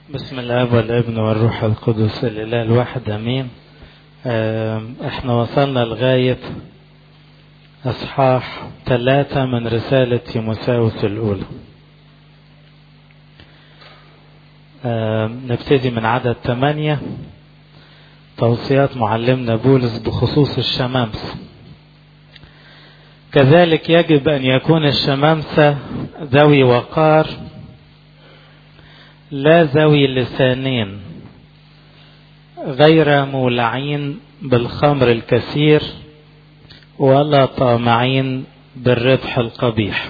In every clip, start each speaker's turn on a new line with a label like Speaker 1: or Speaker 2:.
Speaker 1: بسم الله والابن والروح القدس الإله الواحد أمين. احنا وصلنا لغاية أصحاح 3 من رسالة تيموثاوس الأولى. نبتدي من عدد 8. توصيات معلمنا بولس بخصوص الشمامسة. كذلك يجب أن يكون الشمامسة ذوي وقار، لا ذوي لسانين، غير مولعين بالخمر الكثير، ولا طامعين بالربح القبيح.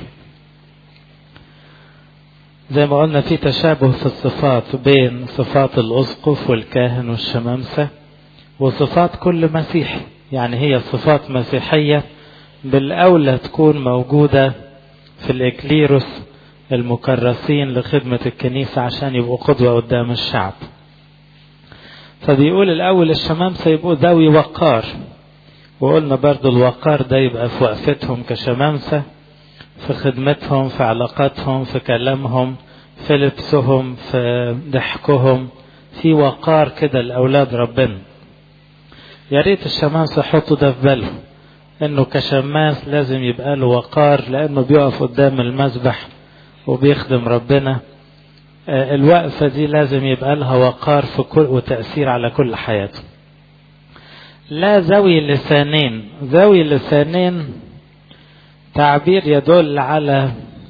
Speaker 1: زي ما قلنا في تشابه في الصفات بين صفات الأسقف والكاهن والشمامسة وصفات كل مسيحي، يعني هي صفات مسيحية بالأولى تكون موجودة في الإكليروس المكرسين لخدمة الكنيسة عشان يبقوا قدوة قدام الشعب. فبيقول الأول الشمامسة يبقوا ذوي وقار، وقلنا برضو الوقار ده يبقى في وقفتهم كشمامسة، في خدمتهم، في علاقاتهم، في كلامهم، في لبسهم، في ضحكهم، في وقار كده لأولاد ربنا. يا ريت الشمامسة حطوا ده في باله انه كشماس لازم يبقى له وقار، لانه بيقف قدام المذبح وبيخدم ربنا. الوقفة دي لازم يبقى لها وقار في كل وتأثير على كل حياته. لا ذوي لسانين. ذوي لسانين تعبير يدل على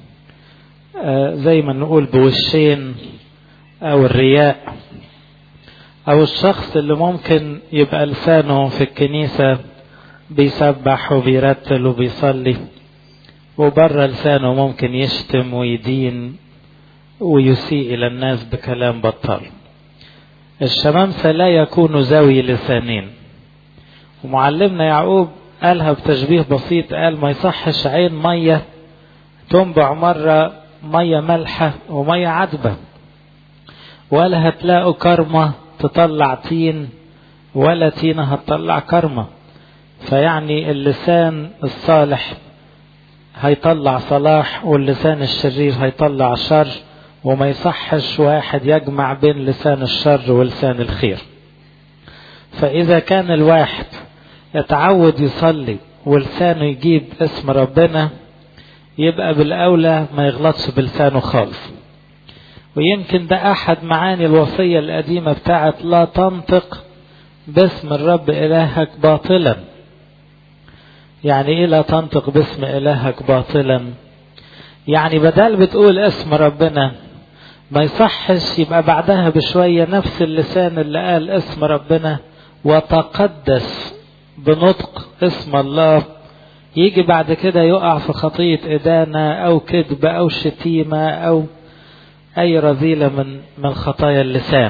Speaker 1: زي ما نقول بوشين، او الرياء، او الشخص اللي ممكن يبقى لسانه في الكنيسة بيسبح وبيرتل وبيصلي، وبره لسانه ممكن يشتم ويدين ويسيء إلى الناس بكلام بطال. الشمامسة لا يكون ذوي لسانين. ومعلمنا يعقوب قالها بتشبيه بسيط، قال ما يصحش عين مية تنبع مرة مية ملحة ومية عذبة، ولا هتلاقوا كرمة تطلع تين ولا تينة هتطلع كرمة. فيعني اللسان الصالح هيطلع صلاح، واللسان الشرير هيطلع شر، وما يصحش واحد يجمع بين لسان الشر ولسان الخير. فإذا كان الواحد يتعود يصلي ولسانه يجيب اسم ربنا، يبقى بالأولى ما يغلطش بلسانه خالص. ويمكن ده أحد معاني الوصية القديمة بتاعت لا تنطق باسم الرب إلهك باطلا. يعني إيه لا تنطق باسم إلهك باطلا؟ يعني بدل بتقول اسم ربنا ما يصحش يبقى بعدها بشوية نفس اللسان اللي قال اسم ربنا وتقدس بنطق اسم الله يجي بعد كده يقع في خطية إدانة أو كذب أو شتيمة أو أي رذيلة من خطايا اللسان.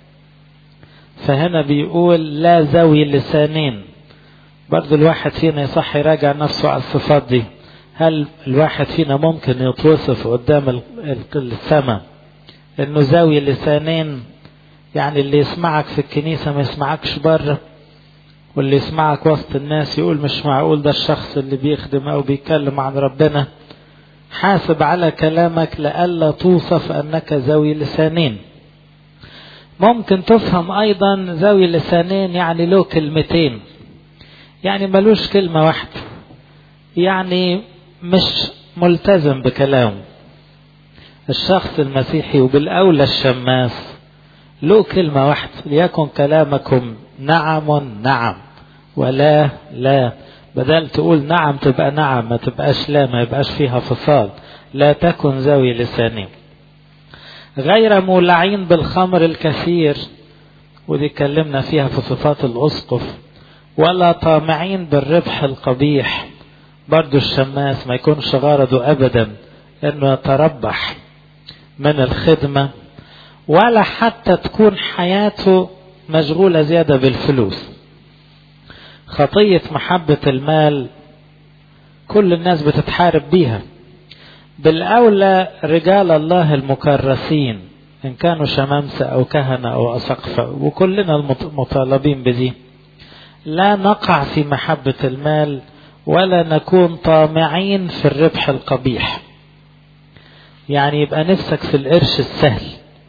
Speaker 1: فهنا بيقول لا ذوي لسانين. برضو الواحد فينا يصح يراجع نفسه على الصفات دي. هل الواحد فينا ممكن يتوصف قدام السماء انه ذوي لسانين؟ يعني اللي يسمعك في الكنيسة ما يسمعكش بره، واللي يسمعك وسط الناس يقول مش معقول ده الشخص اللي بيخدم او بيتكلم عن ربنا. حاسب على كلامك لألا توصف انك ذوي لسانين. ممكن تفهم ايضا ذوي لسانين يعني له كلمتين، يعني ملوش كلمة واحدة، يعني مش ملتزم بكلامه. الشخص المسيحي وبالأولى الشماس له كلمة واحدة، ليكن كلامكم نعم نعم ولا لا. بدل تقول نعم تبقى نعم، ما تبقاش لا، ما يبقاش فيها فصال. لا تكن ذوي لسانين. غير مولعين بالخمر الكثير، ودي اتكلمنا فيها في صفات الأسقف. ولا طامعين بالربح القبيح. برضو الشماس ما يكونش غرضه أبدا انه يتربح من الخدمة، ولا حتى تكون حياته مشغولة زيادة بالفلوس. خطية محبة المال كل الناس بتتحارب بيها. بالأولى رجال الله المكرسين إن كانوا شمامسة أو كهنة أو أسقفة، وكلنا المطالبين بدي، لا نقع في محبة المال ولا نكون طامعين في الربح القبيح. يعني يبقى نفسك في القرش السهل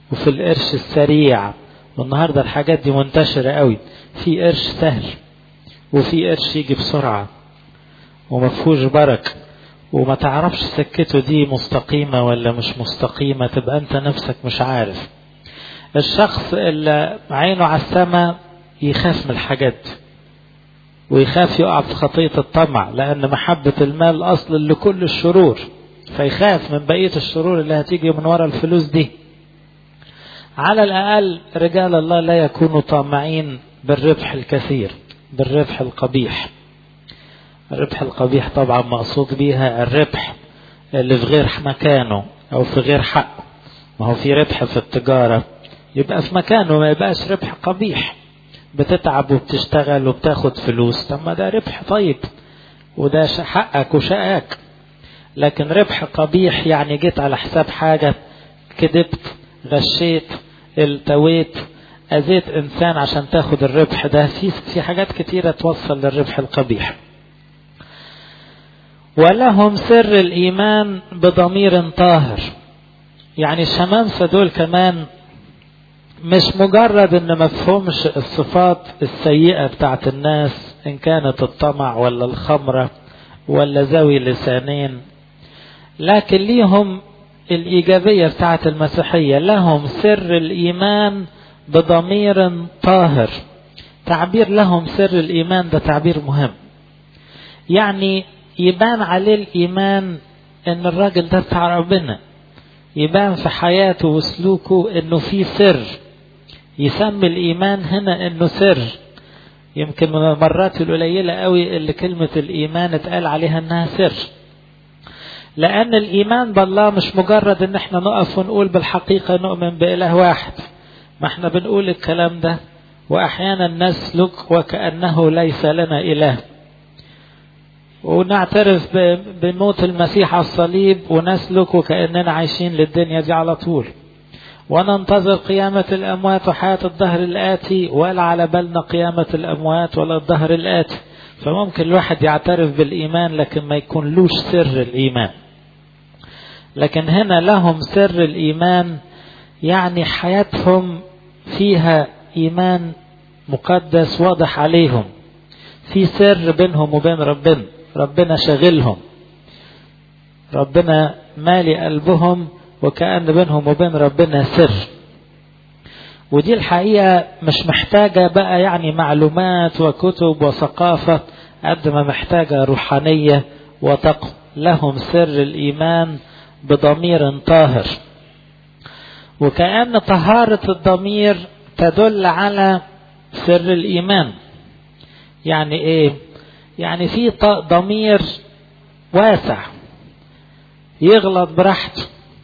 Speaker 1: وفي القرش السريع. والنهاردة الحاجات دي منتشرة قوي، في قرش سهل وفي قرش يجي بسرعة ومفهوش بركة، وما تعرفش سكته دي مستقيمة ولا مش مستقيمة، تبقى انت نفسك مش عارف. الشخص اللي عينه على السماء يخاف من الحاجات ويخاف يقع في خطية الطمع، لأن محبة المال أصل لكل الشرور، فيخاف من بقية الشرور اللي هتيجي من وراء الفلوس دي. على الأقل رجال الله لا يكونوا طامعين بالربح الكثير، بالربح القبيح. الربح القبيح طبعا مقصود بيها الربح اللي في غير مكانه أو في غير حقه. ما هو في ربح في التجارة يبقى في مكانه، ما يبقاش ربح قبيح. بتتعب وبتشتغل وبتاخد فلوس، طب ما ده ربح طيب وده حقك وشقاك. لكن ربح قبيح يعني جيت على حساب حاجة، كذبت، غشيت، التويت، أذيت إنسان عشان تاخد الربح ده. في حاجات كتيرة توصل للربح القبيح. ولهم سر الإيمان بضمير طاهر. يعني الشمامسة دول كمان مش مجرد ان مفهومش الصفات السيئة بتاعت الناس، ان كانت الطمع ولا الخمرة ولا ذوي لسانين، لكن ليهم الإيجابية بتاعت المسيحية. لهم سر الإيمان بضمير طاهر. تعبير لهم سر الإيمان ده تعبير مهم، يعني يبان عليه الإيمان ان الراجل ده بتاع ربنا، يبان في حياته وسلوكه انه في سر. يسمي الإيمان هنا انه سر. يمكن من المرات القليلة قوي اللي كلمة الإيمان اتقال عليها انها سر، لأن الإيمان بالله مش مجرد ان احنا نقف ونقول بالحقيقة نؤمن بإله واحد. ما احنا بنقول الكلام ده وأحيانا نسلك وكأنه ليس لنا إله، ونعترف بموت المسيح على الصليب ونسلك وكأننا عايشين للدنيا دي على طول، وننتظر قيامة الأموات وحياة الدهر الآتي، ولا على بالنا قيامة الأموات ولا الدهر الآتي. فممكن الواحد يعترف بالإيمان لكن ما يكون لوش سر الإيمان. لكن هنا لهم سر الإيمان، يعني حياتهم فيها إيمان مقدس واضح عليهم، في سر بينهم وبين ربنا، ربنا شغلهم، ربنا مالي قلبهم، وكأن بينهم وبين ربنا سر. ودي الحقيقة مش محتاجة بقى يعني معلومات وكتب وثقافة، قد ما محتاجة روحانية وتقوى. لهم سر الإيمان بضمير طاهر. وكأن طهارة الضمير تدل على سر الإيمان. يعني إيه؟ يعني في ضمير واسع يغلط براحته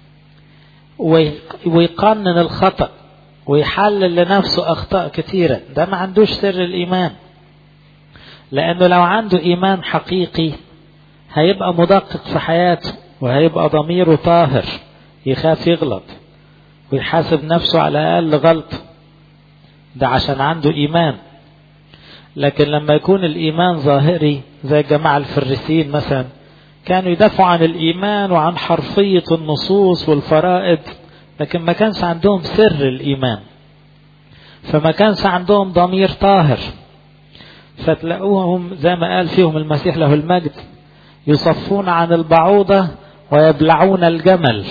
Speaker 1: ويقنن الخطأ ويحلل لنفسه أخطاء كثيرة. ده ما عندوش سر الإيمان، لأنه لو عنده إيمان حقيقي هيبقى مدقق في حياته وهيبقى ضميره طاهر، يخاف يغلط ويحاسب نفسه على أقل غلط، ده عشان عنده إيمان. لكن لما يكون الإيمان ظاهري زي جماعة الفريسيين مثلا، كانوا يدافعوا عن الإيمان وعن حرفية النصوص والفرائض، لكن ما كانش عندهم سر الإيمان، فما كانش عندهم ضمير طاهر. فتلاقوهم زي ما قال فيهم المسيح له المجد، يصفون عن البعوضة ويبلعون الجمل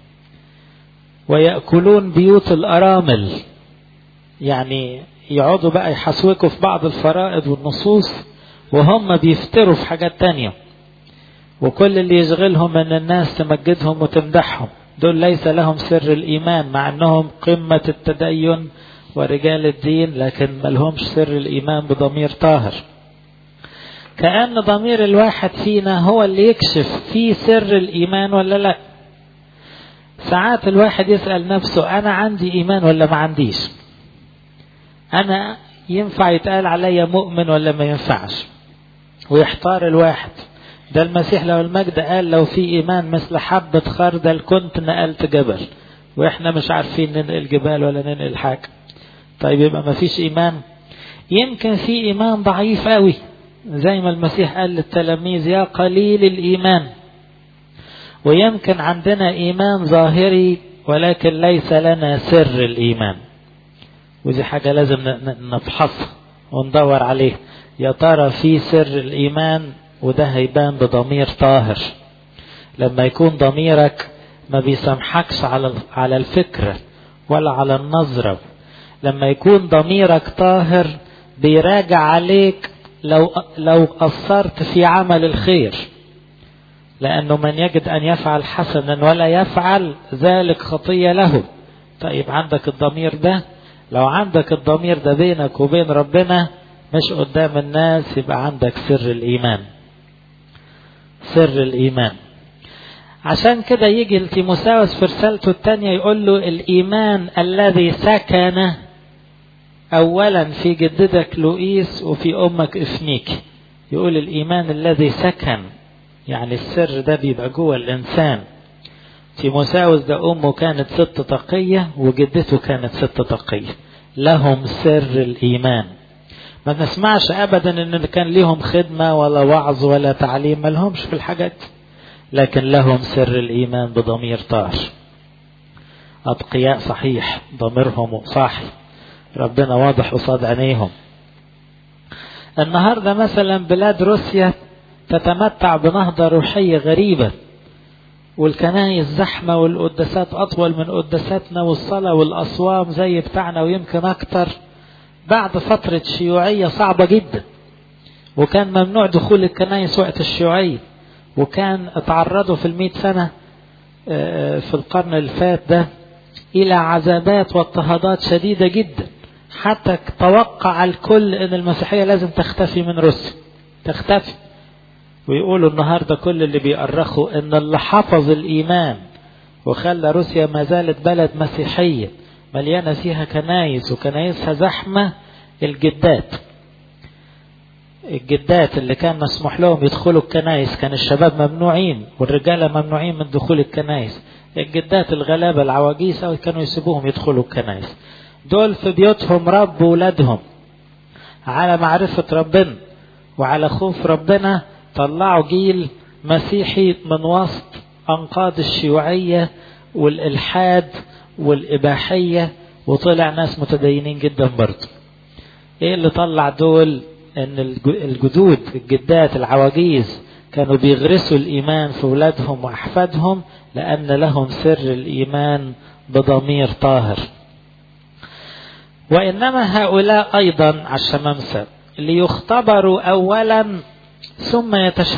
Speaker 1: ويأكلون بيوت الأرامل. يعني يقعدوا بقى يحسوكوا في بعض الفرائض والنصوص وهم بيفتروا في حاجات تانية، وكل اللي يشغلهم ان الناس تمجدهم وتمدحهم. دول ليس لهم سر الإيمان، مع انهم قمة التدين ورجال الدين، لكن ما لهمش سر الإيمان بضمير طاهر. كأن ضمير الواحد فينا هو اللي يكشف فيه سر الإيمان ولا لا. ساعات الواحد يسأل نفسه أنا عندي إيمان ولا ما عنديش؟ أنا ينفع يتقال علي مؤمن ولا ما ينفعش؟ ويحتار الواحد. ده المسيح له المجد قال لو في إيمان مثل حبة خردل كنت نقلت جبل، وإحنا مش عارفين ننقل جبال ولا ننقل حاجة. طيب يبقى ما فيش إيمان. يمكن في إيمان ضعيف قوي، زي ما المسيح قال للتلاميذ يا قليل الإيمان. ويمكن عندنا إيمان ظاهري ولكن ليس لنا سر الإيمان. ودي حاجة لازم نفحصها وندور عليه، يا ترى في سر الإيمان؟ وده هيبان بضمير طاهر. لما يكون ضميرك ما بيسامحكش على الفكرة ولا على النظرة، لما يكون ضميرك طاهر بيراجع عليك لو قصرت في عمل الخير، لأنه من يجد أن يفعل حسنا ولا يفعل ذلك خطية له. طيب عندك الضمير ده، لو عندك الضمير ده بينك وبين ربنا مش قدام الناس، يبقى عندك سر الإيمان. سر الإيمان. عشان كده يجي تيموثاوس في رسالته الثانية يقول له الإيمان الذي سكن أولا في جدتك لوئيس وفي أمك إفنيك. يقول الإيمان الذي سكن، يعني السر ده بيبقى جوه الإنسان. تيموثاوس ده أمه كانت ست تقية وجدته كانت ست تقية، لهم سر الإيمان. ما نسمعش أبدا إن كان لهم خدمة ولا وعظ ولا تعليم، ما لهمش في الحاجات، لكن لهم سر الإيمان بضمير طاهر. أتقياء صحيح، ضميرهم صاحي، ربنا واضح قصاد عينيهم. النهاردة مثلا بلاد روسيا تتمتع بنهضة روحية غريبة، والكنائس زحمة والقداسات أطول من قداساتنا، والصلاة والأصوام زي بتاعنا ويمكن أكتر، بعد فترة شيوعية صعبة جدا. وكان ممنوع دخول الكنائس وقت الشيوعية، وكان اتعرضوا في 100 سنة في القرن الفات ده إلى عذابات واضطهادات شديدة جدا، حتى توقع الكل أن المسيحية لازم تختفي من روسيا، تختفي. ويقولوا النهاردة كل اللي بيأرخوا أن اللي حفظ الإيمان وخلى روسيا ما زالت بلد مسيحية مليانة فيها كنايس وكنايسها زحمة، الجدات اللي كان مسموح لهم يدخلوا الكنايس، كان الشباب ممنوعين والرجالة ممنوعين من دخول الكنايس. الجدات الغلابة العواجيز كانوا يسيبوهم يدخلوا الكنايس. دول في بيوتهم ربوا ولادهم على معرفة ربنا وعلى خوف ربنا، طلعوا جيل مسيحي من وسط أنقاض الشيوعية والإلحاد والإباحية، وطلع ناس متدينين جدا برضه. إيه اللي طلع دول؟ ان الجدود الجدات العواجيز كانوا بيغرسوا الإيمان في ولادهم وأحفادهم، لأن لهم سر الإيمان بضمير طاهر. وإنما هؤلاء أيضا على الشمامسة ليختبروا أولا ثم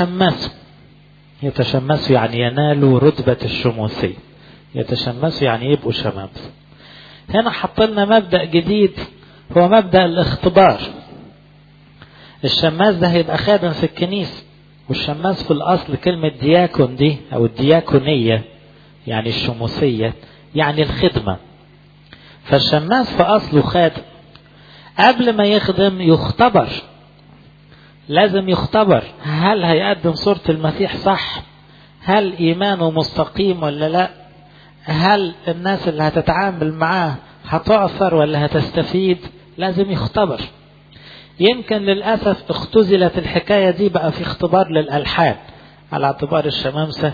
Speaker 1: يتشمسوا يعني ينالوا رتبة الشموسية. يتشمسوا يعني يبقوا شمامسة. هنا حط لنا مبدأ جديد، هو مبدأ الاختبار. الشماس ده هيبقى خادم في الكنيسة، والشماس في الأصل كلمة دياكون دي أو الدياكونية يعني الشموسية يعني الخدمة. فالشماس في أصله خادم، قبل ما يخدم يختبر، لازم يختبر هل هيقدم صورة المسيح صح، هل إيمانه مستقيم ولا لا، هل الناس اللي هتتعامل معاه هتعثر ولا هتستفيد. لازم يختبر. يمكن للأسف اختزلت الحكاية دي، بقى في اختبار للألحان على اعتبار الشمامسة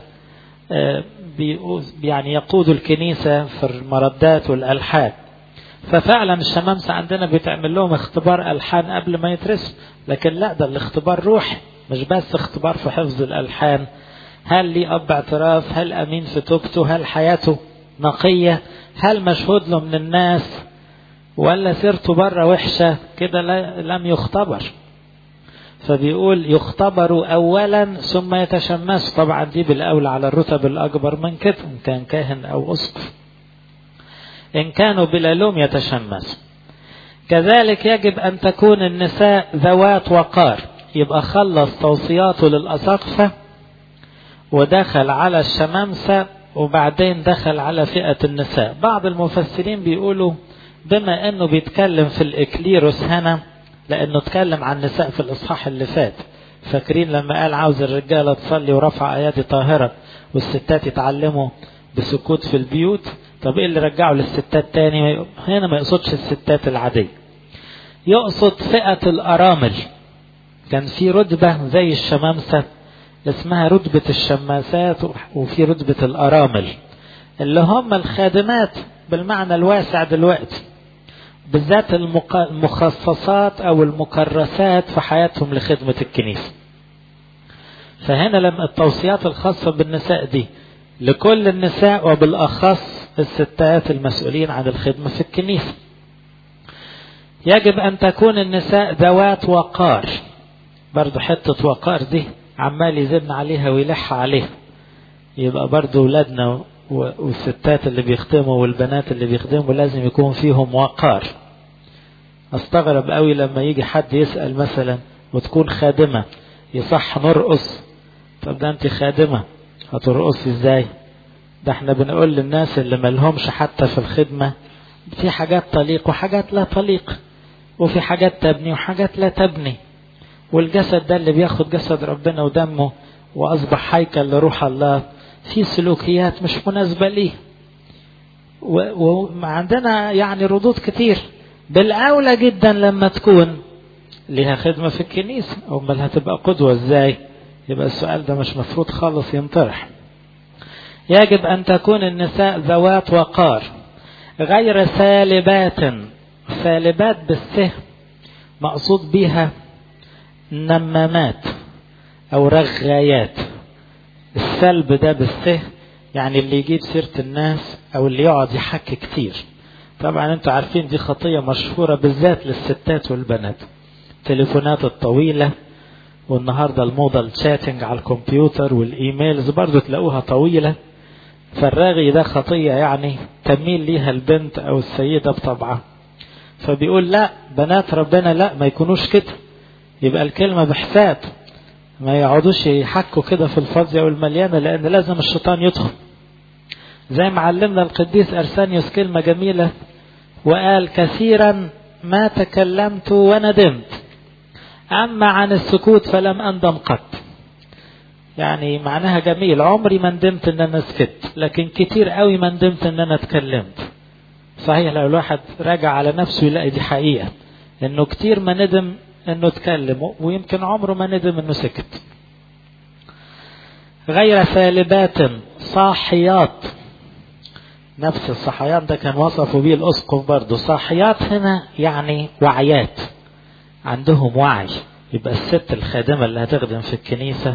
Speaker 1: يعني يقودوا الكنيسة في المردات والألحان. ففعلا الشمامسة عندنا بيتعمل لهم اختبار ألحان قبل ما يترسم، لكن لا، ده الاختبار روحي، مش بس اختبار في حفظ الألحان. هل لي أب اعتراف؟ هل أمين في توبته؟ هل حياته نقية؟ هل مشهود له من الناس؟ ولا سيرته بره وحشة كده؟ لم يختبر. فبيقول يختبروا أولا ثم يتشمسوا. طبعا دي بالأولى على الرتب الأكبر من كده، إن كان كاهن أو أسقف. إن كانوا بلا لوم يتشمسوا. كذلك يجب أن تكون النساء ذوات وقار. يبقى خلص توصياته للأساقفة ودخل على الشمامسة، وبعدين دخل على فئة النساء. بعض المفسرين بيقولوا بما أنه بيتكلم في الإكليروس هنا، لأنه اتكلم عن النساء في الإصحاح اللي فات. فاكرين لما قال عاوز الرجالة تصلي ورفع أيادي طاهرة والستات يتعلموا بسكوت في البيوت؟ طب إيه اللي رجعوا للستات تاني؟ هنا ما يقصدش الستات العادية، يقصد فئة الأرامل. كان في رتبة زي الشمامسة اسمها رتبة الشماسات، وفي رتبة الأرامل. اللي هم الخادمات بالمعنى الواسع دلوقتي، بالذات المخصصات أو المكرسات في حياتهم لخدمة الكنيسة. فهنا لما التوصيات الخاصة بالنساء دي لكل النساء وبالأخص الستات المسؤولين عن الخدمة في الكنيسة. يجب أن تكون النساء ذوات وقار. برضو حتة وقار دي عمال يزن عليها ويلح عليها. يبقى برضو ولادنا والستات اللي بيخدموا والبنات اللي بيخدموا لازم يكون فيهم وقار. استغرب قوي لما يجي حد يسأل مثلا وتكون خادمة يصح نرقص؟ طب ده انت خادمة هترقصي ازاي؟ ده احنا بنقول للناس اللي ملهمش حتى في الخدمة في حاجات تليق وحاجات لا تليق، وفي حاجات تبني وحاجات لا تبني. والجسد ده اللي بياخد جسد ربنا ودمه وأصبح هيكل لروح الله في سلوكيات مش مناسبة ليه، وعندنا يعني ردود كتير. بالأولى جدا لما تكون لها خدمة في الكنيسة، أمال هتبقى قدوة ازاي؟ يبقى السؤال ده مش مفروض خالص ينطرح. يجب أن تكون النساء ذوات وقار غير سالبات. سالبات بالسه مقصود بها نمامات أو رغايات. السلب ده بالسه يعني اللي يجيب سيرة الناس أو اللي يقعد يحكي كتير. طبعا انتوا عارفين دي خطية مشهورة بالذات للستات والبنات. التليفونات الطويلة، والنهاردة الموضة الشاتنج على الكمبيوتر والإيميلز برضو تلاقوها طويلة. فالراغي ده خطية يعني تميل ليها البنت أو السيدة بطبعها. فبيقول لا، بنات ربنا لا ما يكونوش كده، يبقى الكلمة بحساب، ما يقعدوش يحكوا كده في الفاضية والمليانة، لأن لازم الشيطان يدخل. زي ما علمنا القديس أرسانيوس كلمة جميلة وقال: كثيرا ما تكلمت وندمت، أما عن السكوت فلم أندم قط. يعني معناها جميل، عمري ما ندمت ان انا سكت، لكن كتير قوي ما ندمت ان انا اتكلمت. صحيح لو الواحد راجع على نفسه يلاقي دي حقيقة، انه كتير ما ندم انه اتكلم، ويمكن عمره ما ندم انه سكت. غير سالبات صاحيات. نفس الصحيان ده كان وصفوا بيه الأسقف برضو. صاحيات هنا يعني وعيات، عندهم وعي. يبقى الست الخادمة اللي هتخدم في الكنيسة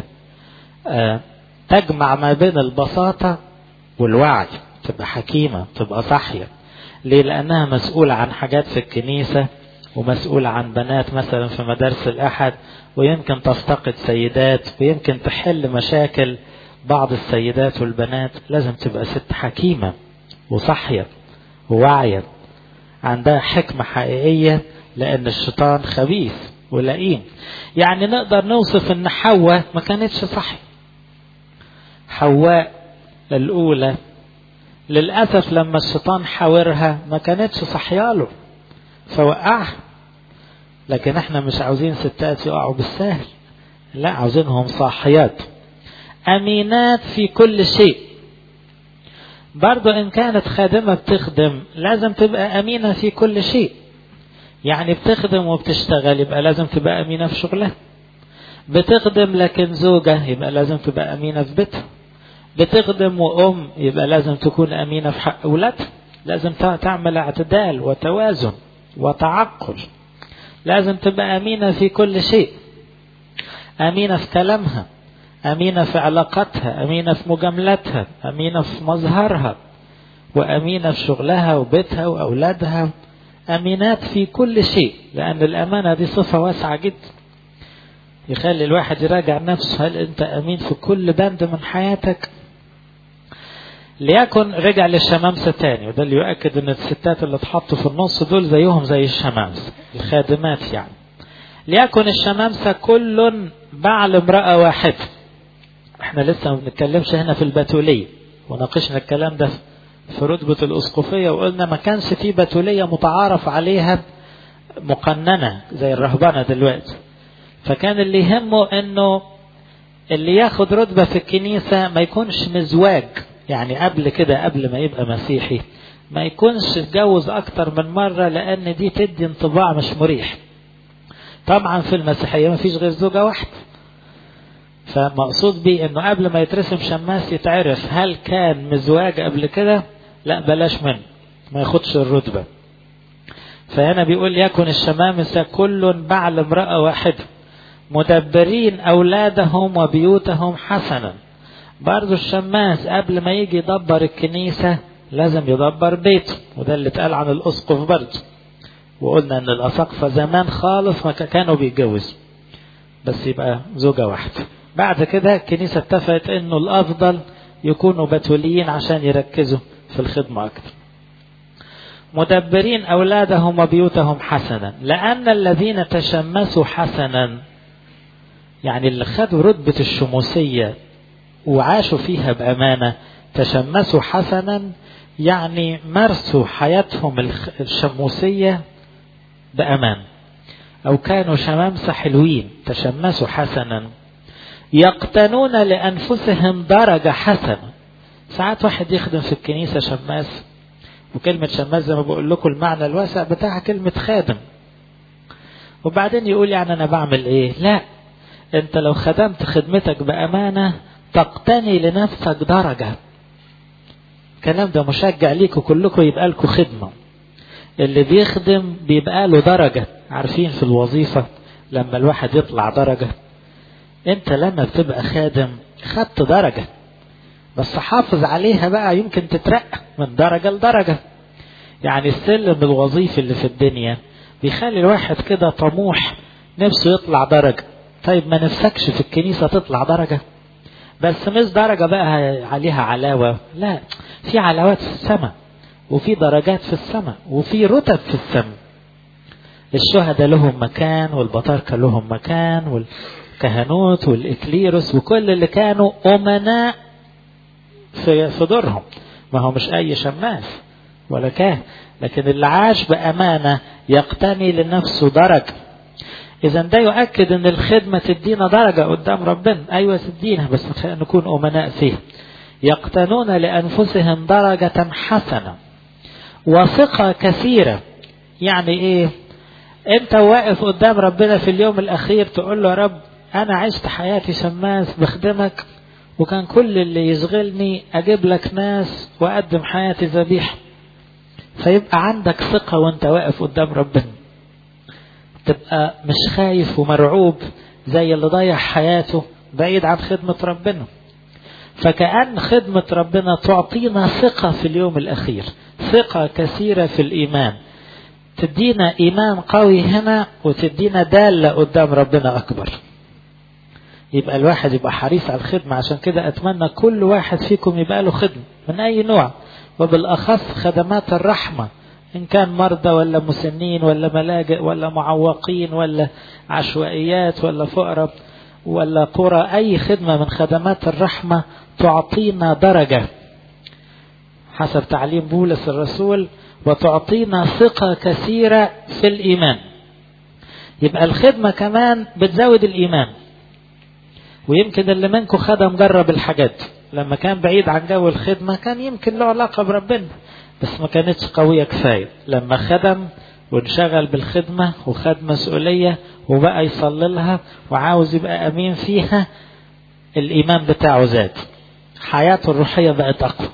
Speaker 1: تجمع ما بين البساطة والوعي، تبقى حكيمة، تبقى صحية. ليه؟ لأنها مسؤولة عن حاجات في الكنيسة، ومسؤولة عن بنات مثلا في مدارس الأحد، ويمكن تفتقد سيدات، ويمكن تحل مشاكل بعض السيدات والبنات. لازم تبقى ست حكيمة وصحية وواعية، عندها حكمة حقيقية، لأن الشيطان خبيث ولئيم. يعني نقدر نوصف ان حواء ما كانتش صحية. حواء الأولى للأسف لما الشيطان حاورها ما كانتش صحياله فوقعها. لكن احنا مش عاوزين ستات يقعوا بالسهل، لا، عاوزينهم صاحيات أمينات في كل شيء. برضو إن كانت خادمة بتخدم لازم تبقى أمينة في كل شيء. يعني بتخدم وبتشتغل يبقى لازم تبقى أمينة في شغلها. بتخدم لكن زوجة يبقى لازم تبقى أمينة في بيتها. بتخدم وأم يبقى لازم تكون أمينة في حق أولادها. لازم تعمل اعتدال وتوازن وتعقل. لازم تبقى أمينة في كل شيء. أمينة في كلامها، أمينة في علاقتها، أمينة في مجاملتها، أمينة في مظهرها، وأمينة في شغلها وبيتها وأولادها. أمينات في كل شيء، لأن الأمانة دي صفة واسعة جدا، يخلي الواحد يراجع نفسه، هل أنت أمين في كل بند من حياتك؟ ليكن رجع للشمامسة تاني، وده اللي يؤكد أن الستات اللي اتحطوا في النص دول زيهم زي الشمامسة الخادمات. يعني ليكن الشمامسة كل بعل امرأة واحدة. احنا لسه ما بنتكلمش هنا في البتولية، وناقشنا الكلام ده في رتبة الأسقفية، وقلنا ما كانش في بتولية متعارف عليها مقننة زي الرهبانة دلوقتي. فكان اللي يهمه انه اللي ياخد رتبة في الكنيسة ما يكونش مزواج، يعني قبل كده قبل ما يبقى مسيحي ما يكونش اتجوز اكتر من مرة، لان دي تدي انطباع مش مريح. طبعا في المسيحية ما فيش غير زوجة واحدة، فمقصود بيه انه قبل ما يترسم شماس يتعرف هل كان مزواج قبل كده، لا بلاش منه، ما ياخدش الرتبة. فهنا بيقول يكن الشمامسة كل بعل امرأة واحدة مدبرين أولادهم وبيوتهم حسنا. برضو الشماس قبل ما يجي يدبر الكنيسة لازم يدبر بيته، وده اللي اتقال عن الأسقف برضو. وقلنا ان الأساقفة زمان خالص ما كانوا بيتجوزوا، بس يبقى زوجة واحدة. بعد كده الكنيسة اتفقت انه الافضل يكونوا بتوليين عشان يركزوا في الخدمة اكتر. مدبرين اولادهم وبيوتهم حسنا، لان الذين تشمسوا حسنا، يعني اللي خدوا رتبة الشموسية وعاشوا فيها بأمانة، تشمسوا حسنا يعني مارسوا حياتهم الشموسية بأمان، أو كانوا شمامسة حلوين، تشمسوا حسنا، يقتنون لأنفسهم درجة حسنة. ساعات واحد يخدم في الكنيسة شماس، وكلمة شماس زي ما بقول لكم المعنى الواسع بتاعها كلمة خادم، وبعدين يقول يعني أنا بعمل إيه؟ لا، أنت لو خدمت خدمتك بأمانة تقتني لنفسك درجة. الكلام ده مشجع ليكم كلكم يبقى لكم خدمة. اللي بيخدم بيبقى له درجة. عارفين في الوظيفة لما الواحد يطلع درجة، انت لما بتبقى خادم خدت درجة، بس حافظ عليها بقى، يمكن تترقى من درجة لدرجة. يعني السلم الوظيفي اللي في الدنيا بيخلي الواحد كده طموح نفسه يطلع درجة. طيب ما نفسكش في الكنيسة تطلع درجة؟ بس مش درجة بقى عليها علاوة، لا، في علاوات في السماء، وفي درجات في السماء، وفي رتب في السماء. الشهداء لهم مكان، والبطاركة لهم مكان، والكهنوت والإكليروس وكل اللي كانوا أمناء في دورهم. ما هو مش أي شماس ولا كاهن، لكن اللي عاش بأمانة يقتني لنفسه درجة. إذا ده يؤكد أن الخدمة تدينا درجة قدام ربنا. أيوة تدينا، بس نكون أمناء فيها. يقتنون لأنفسهم درجة حسنة وثقة كثيرة. يعني إيه؟ أنت واقف قدام ربنا في اليوم الأخير تقول له يا رب أنا عشت حياتي شماس بخدمك، وكان كل اللي يشغلني أجيب لك ناس وأقدم حياتي ذبيحة. فيبقى عندك ثقة وأنت واقف قدام ربنا، تبقى مش خايف ومرعوب زي اللي ضيع حياته بعيد عن خدمة ربنا. فكأن خدمة ربنا تعطينا ثقة في اليوم الأخير، ثقة كثيرة في الإيمان، تدينا إيمان قوي هنا وتدينا دالة قدام ربنا أكبر. يبقى الواحد يبقى حريص على الخدمة. عشان كده أتمنى كل واحد فيكم يبقى له خدمة من أي نوع، وبالأخص خدمات الرحمة، إن كان مرضى ولا مسنين ولا ملاجئ ولا معوقين ولا عشوائيات ولا فقراء ولا قرى. أي خدمة من خدمات الرحمة تعطينا درجة حسب تعليم بولس الرسول، وتعطينا ثقة كثيرة في الإيمان. يبقى الخدمة كمان بتزود الإيمان. ويمكن اللي منكم خدم جرب الحاجات، لما كان بعيد عن جو الخدمة كان يمكن له علاقة بربنا بس ما كانتش قوية كفاية. لما خدم وانشغل بالخدمة وخد مسؤولية وبقى يصلي لها وعاوز يبقى أمين فيها، الإيمان بتاعه زاد، حياته الروحية بقت أقوى.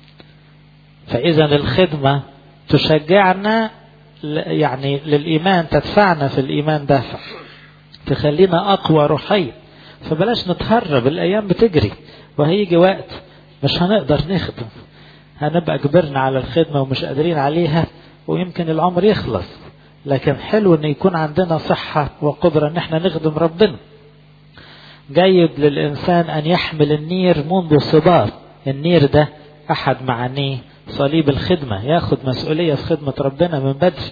Speaker 1: فإذا الخدمة تشجعنا يعني للإيمان، تدفعنا في الإيمان دافع، تخلينا أقوى روحيا. فبلاش نتهرب، الأيام بتجري وهيجي وقت مش هنقدر نخدم، هنبقى كبرنا على الخدمة ومش قادرين عليها ويمكن العمر يخلص. لكن حلو ان يكون عندنا صحة وقدرة ان احنا نخدم ربنا. جيد للإنسان أن يحمل النير منذ صبار. النير ده أحد معانيه صليب الخدمة، ياخد مسؤولية في خدمة ربنا من بدري.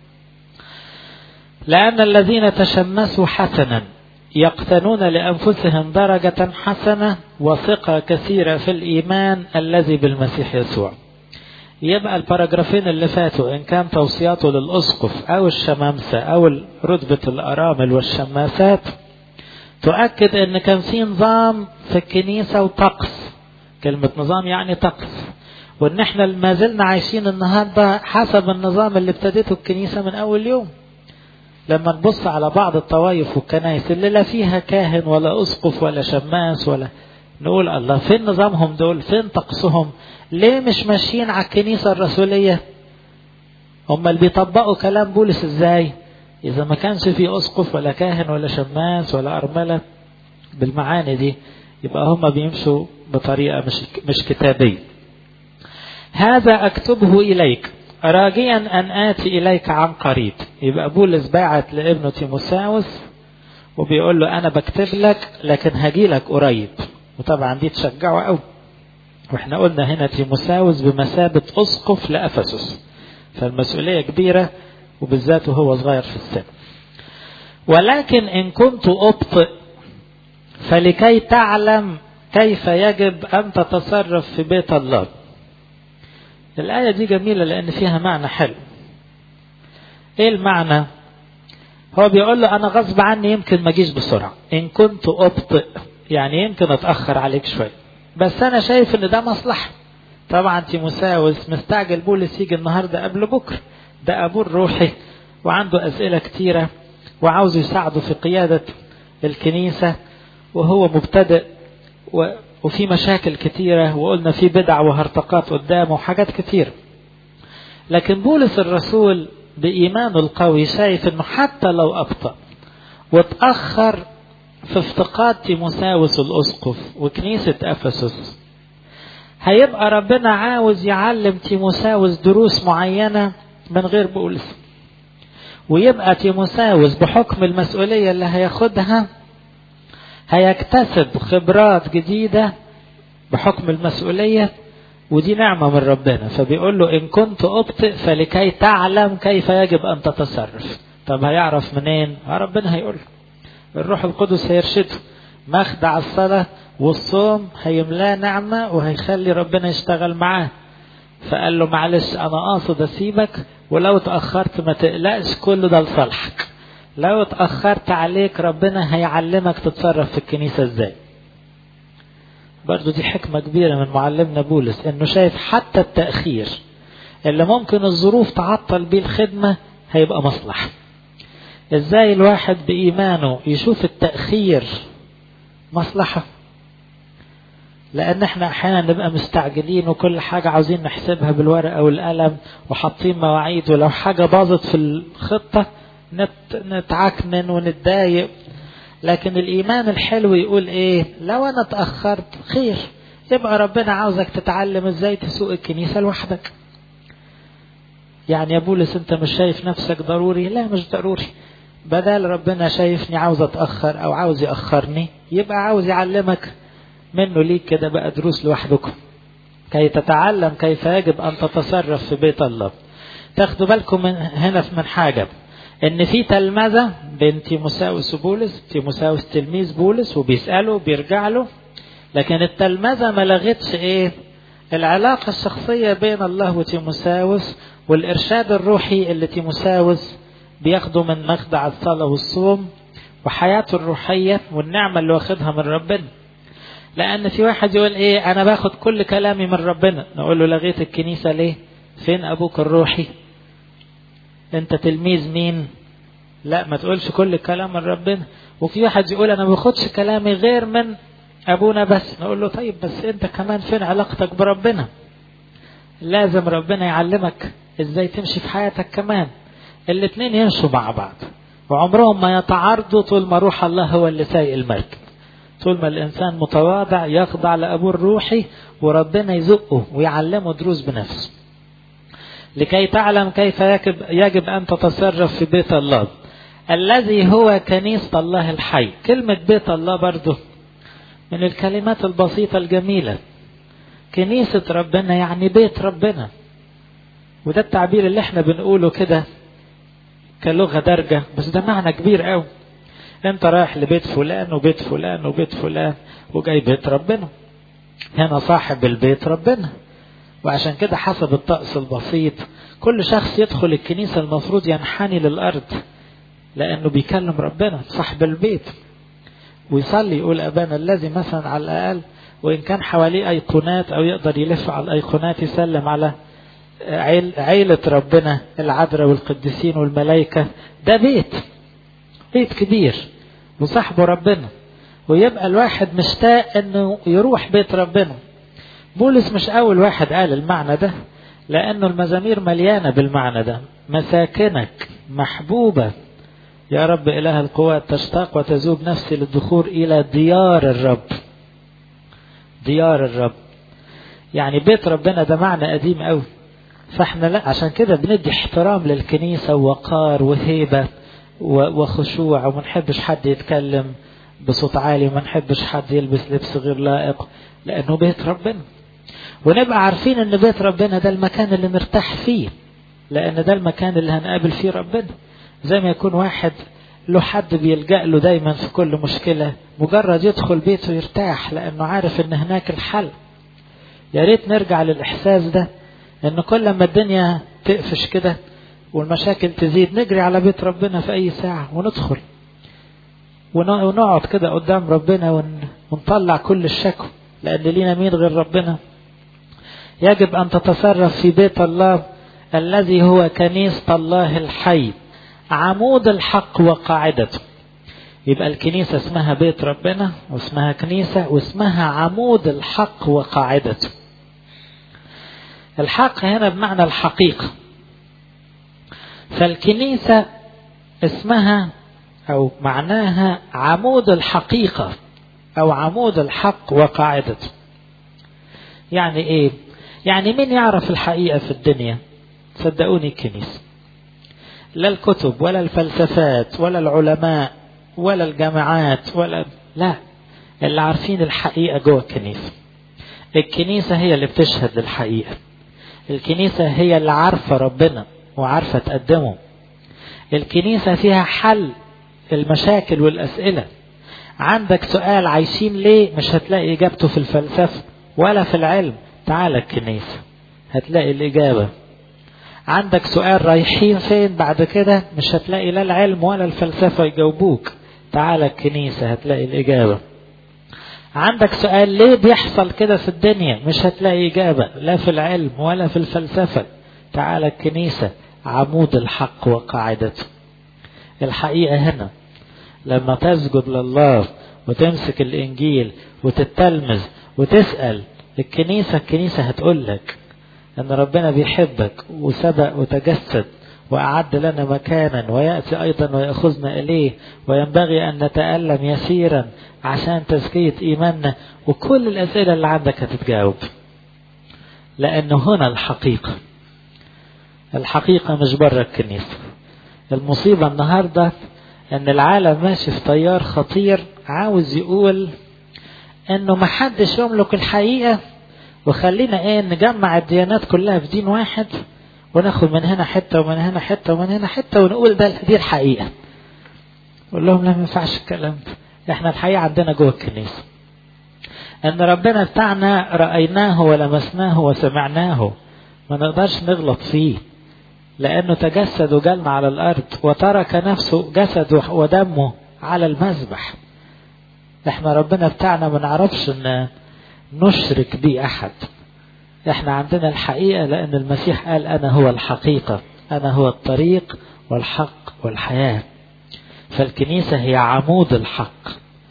Speaker 1: لأن الذين تشمسوا حسنا يقتنون لأنفسهم درجة حسنة وثقة كثيرة في الإيمان الذي بالمسيح يسوع. يبقى الباراجرافين اللي فاتوا إن كان توصياته للأسقف أو الشمامسة أو رتبة الأرامل والشماسات تؤكد أن كان في نظام في الكنيسة وطقس. كلمة نظام يعني طقس، وأن احنا ما زلنا عايشين النهاردة حسب النظام اللي ابتدته الكنيسة من أول يوم. لما نبص على بعض الطوائف والكنائس اللي لا فيها كاهن ولا أسقف ولا شماس ولا، نقول الله فين نظامهم دول؟ فين طقسهم؟ ليه مش ماشيين على الكنيسة الرسولية؟ هم اللي بيطبقوا كلام بولس ازاي إذا ما كانش في أسقف ولا كاهن ولا شماس ولا أرملة بالمعاني دي؟ يبقى هم بيمشوا بطريقة مش كتابية. هذا أكتبه إليك راجيا أن آتي إليك عن قريب. يبقى بولس باعت لابنه تيموساوس وبيقول له أنا بكتب لك لكن هجي لك قريب. وطبعا دي تشجعه قوي. واحنا قلنا هنا تيموساوس بمثابة أسقف لأفسس، فالمسؤولية كبيرة وبالذات وهو صغير في السن. ولكن إن كنت أبطئ فلكي تعلم كيف يجب أن تتصرف في بيت الله. الآية دي جميلة لأن فيها معنى حلو. إيه المعنى؟ هو بيقول له أنا غصب عني يمكن ما أجيش بسرعة، إن كنت أبطئ يعني يمكن أتأخر عليك شوية، بس أنا شايف إن ده مصلحة. طبعا تيموساوس مستعجل بولس يجي النهاردة قبل بكرة، ده أبوه الروحي وعنده أسئلة كتيرة وعاوز يساعده في قيادة الكنيسة، وهو مبتدئ وفي مشاكل كتيرة، وقلنا في بدع وهرطقات قدامه وحاجات كتير. لكن بولس الرسول بإيمانه القوي شايف إنه حتى لو أبطأ وتأخر في افتقاد تيموساوس الأسقف وكنيسة أفسس، هيبقى ربنا عاوز يعلم تيموساوس دروس معينة من غير بولس، ويبقى تيموساوس بحكم المسؤولية اللي هياخدها هيكتسب خبرات جديدة بحكم المسؤولية، ودي نعمة من ربنا. فبيقول له إن كنت أبطئ فلكي تعلم كيف يجب أن تتصرف. طب هيعرف منين؟ ربنا هيقول، الروح القدس هيرشده، مخدع الصلاة والصوم هيملاه نعمة وهيخلي ربنا يشتغل معاه. فقال له معلش أنا قاصد أسيبك، ولو تأخرت ما تقلقش كل ده لصالحك. لو اتأخرت عليك ربنا هيعلمك تتصرف في الكنيسة ازاي. برضو دي حكمة كبيرة من معلمنا بولس، انه شايف حتى التأخير اللي ممكن الظروف تعطل بيه الخدمة هيبقى مصلحة. ازاي الواحد بإيمانه يشوف التأخير مصلحة؟ لأن احنا احيانا نبقى مستعجلين وكل حاجة عاوزين نحسبها بالورقة والقلم وحاطين مواعيد، ولو حاجة باظت في الخطة نتعكنن ونتضايق. لكن الإيمان الحلو يقول إيه؟ لو أنا تأخرت خير، يبقى ربنا عاوزك تتعلم إزاي تسوق الكنيسة لوحدك. يعني يا بولس أنت مش شايف نفسك ضروري؟ لا مش ضروري. بدل ربنا شايفني عاوز أتأخر أو عاوز يأخرني، يبقى عاوز يعلمك منه ليك كده بقى دروس لوحدكم كي تتعلم كيف يجب أن تتصرف في بيت الله. تاخدوا بالكم هنا من حاجة، ان في تلمذة بين تيموساوس وبولس. تيموساوس تلميذ بولس وبيسأله بيرجع له، لكن التلمذة ما لغتش ايه؟ العلاقة الشخصية بين الله وتيموساوس والارشاد الروحي اللي تيموساوس بياخده من مخدع الصلاة والصوم وحياته الروحية والنعمة اللي واخدها من ربنا. لان في واحد يقول ايه؟ انا باخد كل كلامي من ربنا. نقول له لغيت الكنيسة ليه؟ فين ابوك الروحي؟ انت تلميذ مين؟ لا ما تقولش كل الكلام من ربنا. وفي واحد يقول انا ما باخدش كلامي غير من ابونا بس. نقول له طيب بس انت كمان فين علاقتك بربنا؟ لازم ربنا يعلمك ازاي تمشي في حياتك كمان. الاتنين يمشوا مع بعض وعمرهم ما يتعارضوا طول ما روح الله هو اللي سايق المركب. طول ما الانسان متواضع يخضع لابوه الروحي وربنا يزقه ويعلمه دروس بنفسه. لكي تعلم كيف يجب أن تتصرف في بيت الله الذي هو كنيسة الله الحي. كلمة بيت الله برضو من الكلمات البسيطة الجميلة. كنيسة ربنا يعني بيت ربنا، وده التعبير اللي احنا بنقوله كده كلغة درجة، بس ده معنى كبير قوي. انت رايح لبيت فلان وبيت فلان وبيت فلان وجاي بيت ربنا. هنا صاحب البيت ربنا، وعشان كده حسب الطقس البسيط كل شخص يدخل الكنيسة المفروض ينحني للأرض لأنه بيكلم ربنا صاحب البيت، ويصلي يقول أبانا الذي مثلا على الأقل، وإن كان حواليه أيقونات أو يقدر يلف على الأيقونات يسلم على عيلة ربنا العذراء والقديسين والملائكة. ده بيت بيت كبير وصاحبه ربنا، ويبقى الواحد مشتاق انه يروح بيت ربنا. بولس مش اول واحد قال المعنى ده، لانه المزامير مليانة بالمعنى ده. مساكنك محبوبة يا رب اله القوات، تشتاق وتذوب نفسي للدخول الى ديار الرب. ديار الرب يعني بيت ربنا، ده معنى قديم قوي. فاحنا لا، عشان كده بندي احترام للكنيسة ووقار وهيبة وخشوع، وما نحبش حد يتكلم بصوت عالي، وما نحبش حد يلبس لبس غير لائق، لانه بيت ربنا. ونبقى عارفين ان بيت ربنا ده المكان اللي نرتاح فيه، لان ده المكان اللي هنقابل فيه ربنا. زي ما يكون واحد له حد بيلجأ له دايما في كل مشكلة، مجرد يدخل بيته يرتاح لانه عارف ان هناك الحل. يا ريت نرجع للاحساس ده، ان كل ما الدنيا تقفش كده والمشاكل تزيد نجري على بيت ربنا في اي ساعة وندخل ونقعد كده قدام ربنا ونطلع كل الشكوى، لان لينا مين غير ربنا. يجب ان تتصرف في بيت الله الذي هو كنيسة الله الحي، عمود الحق وقاعدته. يبقى الكنيسة اسمها بيت ربنا، واسمها كنيسة، واسمها عمود الحق وقاعدته. الحق هنا بمعنى الحقيقة. فالكنيسة اسمها أو معناها عمود الحقيقة أو عمود الحق وقاعدته. يعني إيه؟ يعني مين يعرف الحقيقة في الدنيا؟ صدقوني الكنيسة. لا الكتب ولا الفلسفات ولا العلماء ولا الجامعات لا، اللي عارفين الحقيقة جوه الكنيسة. الكنيسة هي اللي بتشهد للحقيقة. الكنيسة هي اللي عارفة ربنا وعارفة تقدمه. الكنيسة فيها حل المشاكل والأسئلة. عندك سؤال عايشين ليه؟ مش هتلاقي إجابته في الفلسفة ولا في العلم، تعال الكنيسة هتلاقي الإجابة. عندك سؤال رايحين فين بعد كده؟ مش هتلاقي لا العلم ولا الفلسفة يجاوبوك، تعال الكنيسة هتلاقي الإجابة. عندك سؤال ليه بيحصل كده في الدنيا؟ مش هتلاقي إجابة لا في العلم ولا في الفلسفة، تعال الكنيسة عمود الحق وقاعدته. الحقيقة هنا لما تسجد لله وتمسك الإنجيل وتتلمذ وتسأل الكنيسة هتقول لك أن ربنا بيحبك وسبق وتجسد وأعد لنا مكانا ويأتي أيضا ويأخذنا إليه، وينبغي أن نتألم يسيرا عشان تزكية إيماننا. وكل الأسئلة اللي عندك هتتجاوب، لأنه هنا الحقيقة مش برا الكنيسة. المصيبة النهاردة أن العالم ماشي في تيار خطير عاوز يقول أنه محدش يملك الحقيقة، وخلينا نجمع الديانات كلها في دين واحد، وناخد من هنا حتة ومن هنا حتة ومن هنا حتة ونقول دي الحقيقة. قول لهم لا، ما ينفعش الكلام ده. احنا الحقيقة عندنا جوه الكنيسة، ان ربنا بتاعنا رأيناه ولمسناه وسمعناه، ما نقدرش نغلط فيه، لانه تجسد وجالنا على الارض وترك نفسه جسده ودمه على المذبح. احنا ربنا بتاعنا ما نعرفش ان نشرك بيه احد. احنا عندنا الحقيقة لان المسيح قال انا هو الحقيقة، انا هو الطريق والحق والحياة. فالكنيسة هي عمود الحق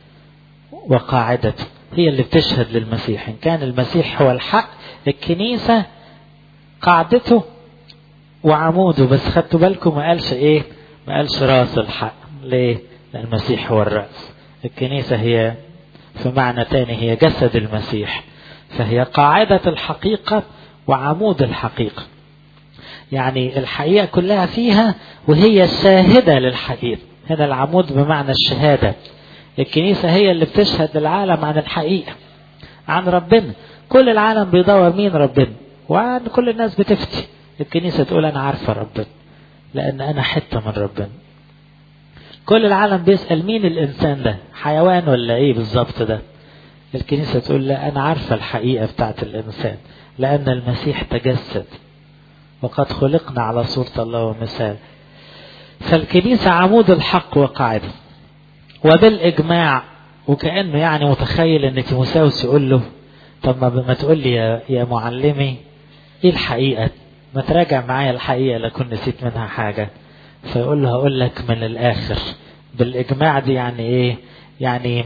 Speaker 1: وقاعدته، هي اللي بتشهد للمسيح. إن كان المسيح هو الحق، الكنيسة قاعدته وعموده. بس خدتوا بالكم ما قالش ما قالش راس الحق. ليه؟ لأن المسيح هو الرأس. الكنيسة هي في معنى تاني هي جسد المسيح، فهي قاعدة الحقيقة وعمود الحقيقة. يعني الحقيقة كلها فيها وهي الشاهدة للحقيقة. هنا العمود بمعنى الشهادة. الكنيسة هي اللي بتشهد للعالم عن الحقيقة، عن ربنا. كل العالم بيدور مين ربنا، وعن كل الناس بتفتي. الكنيسة تقول أنا عارفة ربنا لأن أنا حتة من ربنا. كل العالم بيسأل مين الإنسان ده، حيوان ولا إيه بالظبط ده؟ الكنيسة تقول لا، أنا عارفة الحقيقة بتاعت الإنسان، لأن المسيح تجسد وقد خلقنا على صورة الله ومثال. فالكنيسة عمود الحق وقاعدة. وبالإجماع، وكأنه يعني متخيل أن تيموثاوس يقول له طب ما تقول لي يا معلمي إيه الحقيقة، ما تراجع معايا الحقيقة لكن نسيت منها حاجة. فيقول له هقول لك من الآخر، بالإجماع دي يعني إيه؟ يعني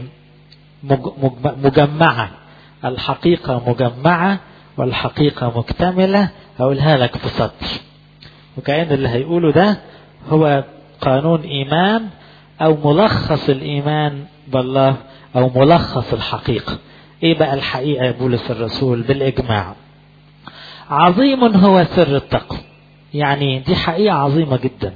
Speaker 1: مجمعة، الحقيقة مجمعة والحقيقة مكتملة. هقولها لك في سطر، وكأن اللي هيقوله ده هو قانون إيمان أو ملخص الإيمان بالله أو ملخص الحقيقة. إيه بقى الحقيقة يا بولس الرسول بالإجماع؟ عظيم هو سر التقوى، يعني دي حقيقة عظيمة جدا.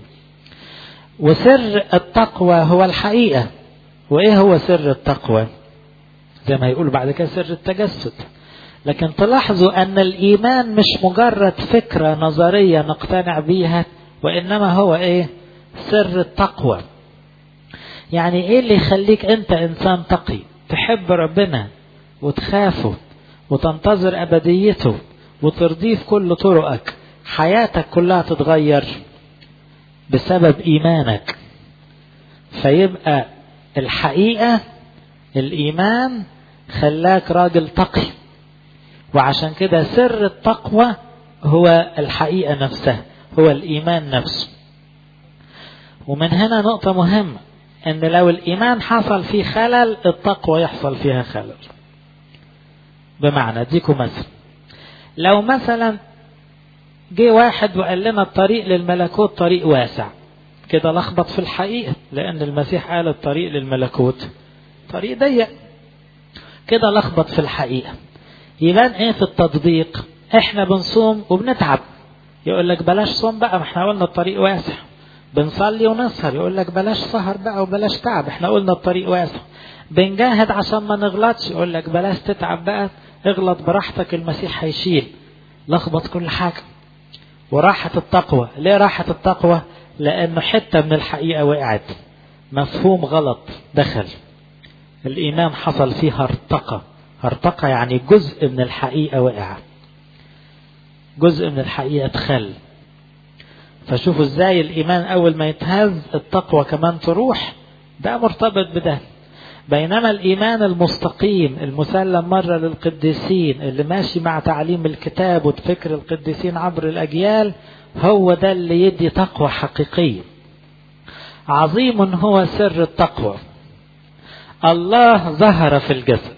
Speaker 1: وسر التقوى هو الحقيقة. وإيه هو سر التقوى؟ زي ما يقول بعد كده سر التجسد. لكن تلاحظوا أن الإيمان مش مجرد فكرة نظرية نقتنع بيها، وإنما هو إيه؟ سر التقوى. يعني إيه اللي يخليك أنت إنسان تقي، تحب ربنا وتخافه وتنتظر أبديته وترضيه في كل طرقك، حياتك كلها تتغير بسبب إيمانك. فيبقى الحقيقة الإيمان خلاك راجل تقي. وعشان كده سر التقوى هو الحقيقة نفسها، هو الإيمان نفسه. ومن هنا نقطة مهمة، ان لو الإيمان حصل فيه خلل التقوى يحصل فيها خلل. بمعنى اديكم مثل، لو مثلا جه واحد وقال لنا الطريق للملكوت طريق واسع، كده لخبط في الحقيقة، لأن المسيح قال الطريق للملكوت طريق ضيق، كده لخبط في الحقيقة. يبان ايه في التطبيق؟ احنا بنصوم وبنتعب، يقول لك بلاش صوم بقى، ما احنا قلنا الطريق واسع. بنصلي ونسهر، يقول لك بلاش سهر بقى وبلاش تعب، احنا قلنا الطريق واسع. بنجاهد عشان ما نغلطش، يقول لك بلاش تتعب بقى، اغلط براحتك المسيح هيشيل. لخبط كل حاجة. وراحة التقوى، ليه راحة التقوى؟ لأنه حتة من الحقيقة وقعت، مفهوم غلط دخل، الإيمان حصل فيه هرطقة يعني جزء من الحقيقة وقع، جزء من الحقيقة دخل. فشوفوا ازاي الإيمان أول ما يتهز التقوى كمان تروح، ده مرتبط بده. بينما الإيمان المستقيم المسلم مرة للقديسين اللي ماشي مع تعليم الكتاب وفكر القديسين عبر الأجيال، هو ده اللي يدي تقوى حقيقية. عظيم هو سر التقوى. الله ظهر في الجسد.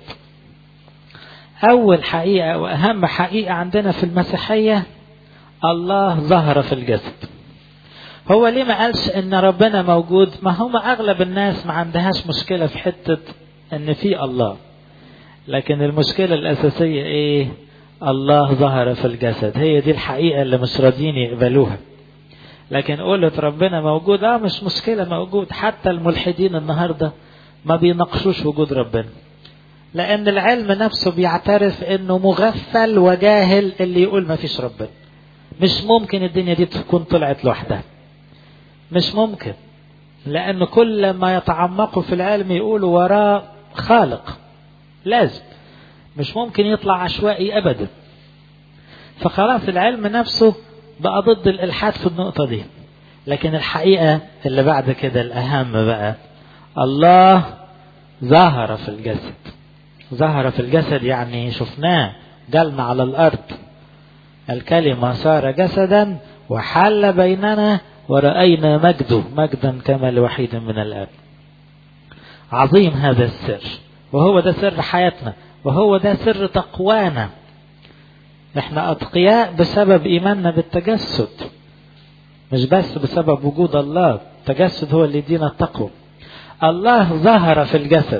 Speaker 1: أول حقيقة وأهم حقيقة عندنا في المسيحية، الله ظهر في الجسد. هو ليه ما قالش ان ربنا موجود؟ ما هم اغلب الناس ما عندهاش مشكلة في حتة ان في الله، لكن المشكلة الاساسية ايه؟ الله ظهر في الجسد. هي دي الحقيقة اللي مش راضيين يقبلوها. لكن قولت ربنا موجود، مش مشكلة موجود. حتى الملحدين النهاردة ما بيناقشوش وجود ربنا، لان العلم نفسه بيعترف انه مغفل وجاهل اللي يقول ما فيش ربنا. مش ممكن الدنيا دي تكون طلعت لوحدها، مش ممكن، لأن كل ما يتعمقوا في العلم يقولوا وراء خالق، لازم، مش ممكن يطلع عشوائي أبدا. فخلاص العلم نفسه بقى ضد الإلحاد في النقطة دي. لكن الحقيقة اللي بعد كده الأهم بقى، الله ظهر في الجسد. ظهر في الجسد يعني شفناه، جالنا على الأرض، الكلمة صار جسدا وحل بيننا ورأينا مجده مجدا كما لوحيد من الآب. عظيم هذا السر، وهو ده سر حياتنا، وهو ده سر تقوانا. احنا أتقياء بسبب إيماننا بالتجسد، مش بس بسبب وجود الله. التجسد هو اللي يدينا التقوى. الله ظهر في الجسد.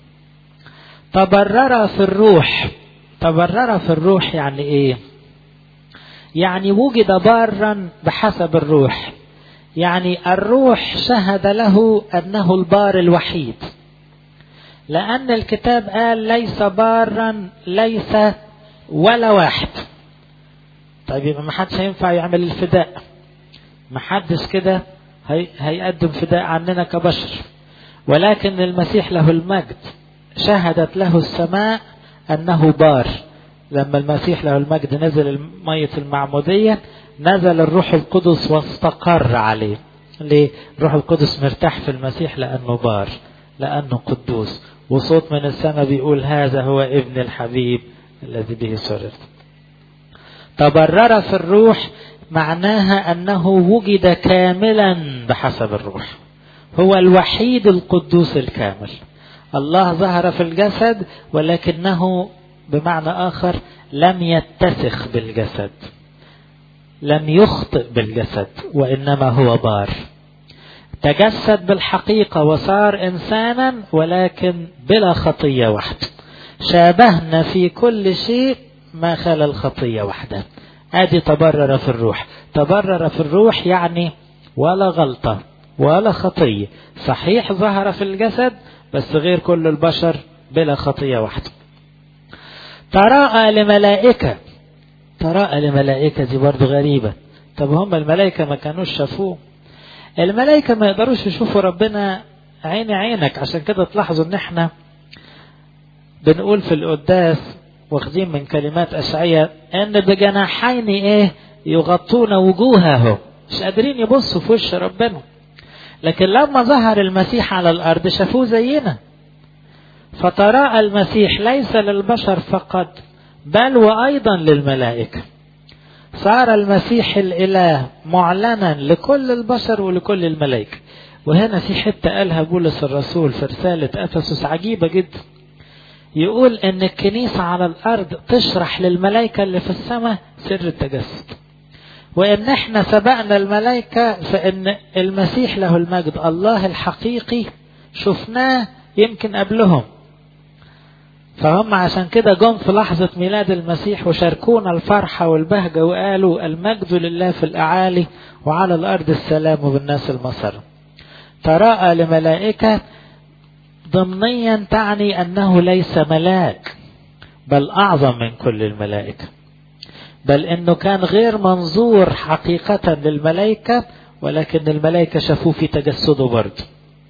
Speaker 1: تبرر في الروح. تبرر في الروح يعني ايه؟ يعني وجد بارا بحسب الروح، يعني الروح شهد له أنه البار الوحيد، لأن الكتاب قال ليس بارا، ليس ولا واحد. طيب يبقى ما حدش هينفع يعمل الفداء، ما حدش كده هيقدم فداء عننا كبشر. ولكن المسيح له المجد شهدت له السماء أنه بار. لما المسيح له المجد نزل المية المعمودية، نزل الروح القدس واستقر عليه. ليه؟ الروح القدس مرتاح في المسيح لأنه بار، لأنه قدوس. وصوت من السماء بيقول هذا هو ابن الحبيب الذي به سررت. تبرر في الروح معناها أنه وجد كاملا بحسب الروح، هو الوحيد القدوس الكامل. الله ظهر في الجسد ولكنه بمعنى آخر لم يتسخ بالجسد، لم يخطئ بالجسد، وإنما هو بار. تجسد بالحقيقة وصار إنسانا ولكن بلا خطية وحده. شابهنا في كل شيء ما خلا الخطية وحده. ادي تبرر في الروح. تبرر في الروح يعني ولا غلطة ولا خطية. صحيح ظهر في الجسد بس غير كل البشر بلا خطية وحده. تراءى لملائكة. تراءى لملائكة دي برضو غريبة. طب هم الملائكة ما كانوش شافوه؟ الملائكة ما يقدروش يشوفوا ربنا عيني عينك. عشان كده تلاحظوا ان احنا بنقول في القداس واخدين من كلمات أشعياء ان بجناحين ايه يغطون وجوههم، مش قادرين يبصوا في وش ربنا. لكن لما ظهر المسيح على الارض شافوه زينا. فتراءى المسيح ليس للبشر فقط بل وايضا للملائكة. صار المسيح الاله معلنا لكل البشر ولكل الملائكة. وهنا في حتة قالها بولس الرسول في رسالة أفسس عجيبة جدا. يقول ان الكنيسة على الارض تشرح للملائكة اللي في السماء سر التجسد، وان احنا سبقنا الملائكة فان المسيح له المجد الله الحقيقي شفناه يمكن قبلهم. فهم عشان كده جم في لحظة ميلاد المسيح وشاركونا الفرحة والبهجة وقالوا المجد لله في الأعالي وعلى الأرض السلام بالناس المسر. تراءى لملائكة ضمنيا تعني أنه ليس ملاك بل أعظم من كل الملائكة، بل أنه كان غير منظور حقيقة للملائكة، ولكن الملائكة شافوه في تجسده برضه،